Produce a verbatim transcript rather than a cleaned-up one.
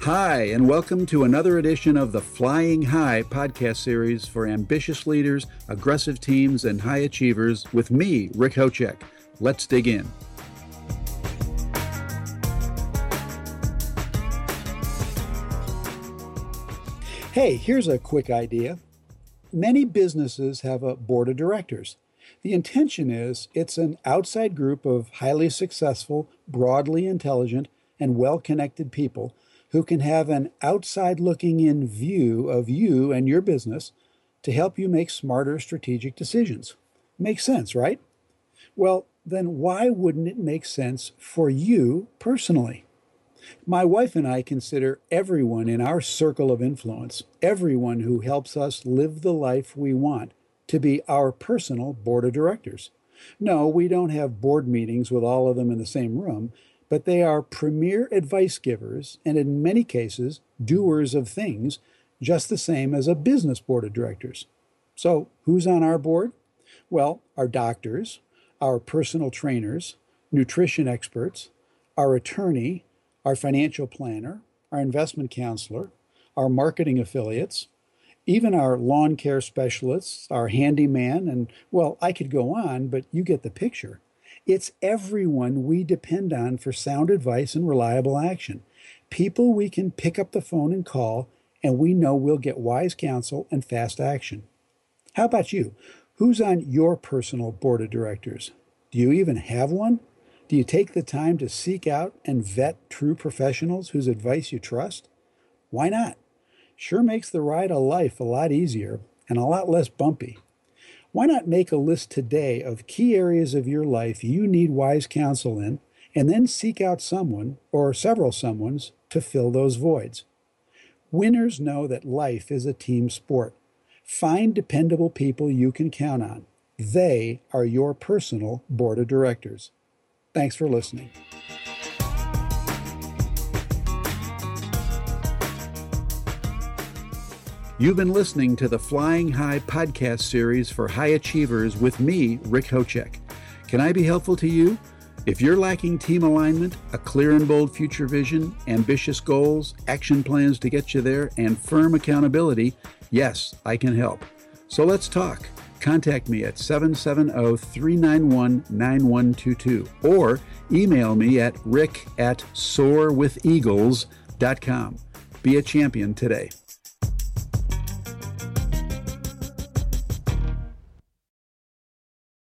Hi, and welcome to another edition of the Flying High podcast series for ambitious leaders, aggressive teams, and high achievers with me, Rick Hocek. Let's dig in. Hey, here's a quick idea. Many businesses have a board of directors. The intention is it's an outside group of highly successful, broadly intelligent, and well-connected people who can have an outside-looking-in view of you and your business to help you make smarter strategic decisions. Makes sense, right? Well, then why wouldn't it make sense for you personally? My wife and I consider everyone in our circle of influence, everyone who helps us live the life we want, to be our personal board of directors. No, we don't have board meetings with all of them in the same room, but they are premier advice givers and in many cases, doers of things, just the same as a business board of directors. So who's on our board? Well, our doctors, our personal trainers, nutrition experts, our attorney, our financial planner, our investment counselor, our marketing affiliates, even our lawn care specialists, our handyman, and, well, I could go on, but you get the picture. It's everyone we depend on for sound advice and reliable action. People we can pick up the phone and call, and we know we'll get wise counsel and fast action. How about you? Who's on your personal board of directors? Do you even have one? Do you take the time to seek out and vet true professionals whose advice you trust? Why not? Sure makes the ride of life a lot easier and a lot less bumpy. Why not make a list today of key areas of your life you need wise counsel in, and then seek out someone or several someones to fill those voids? Winners know that life is a team sport. Find dependable people you can count on. They are your personal board of directors. Thanks for listening. You've been listening to the Flying High podcast series for high achievers with me, Rick Hocek. Can I be helpful to you? If you're lacking team alignment, a clear and bold future vision, ambitious goals, action plans to get you there, and firm accountability, yes, I can help. So let's talk. Contact me at seven seven zero, three nine one, nine one two two or email me at rick at soar with eagles dot com. Be a champion today.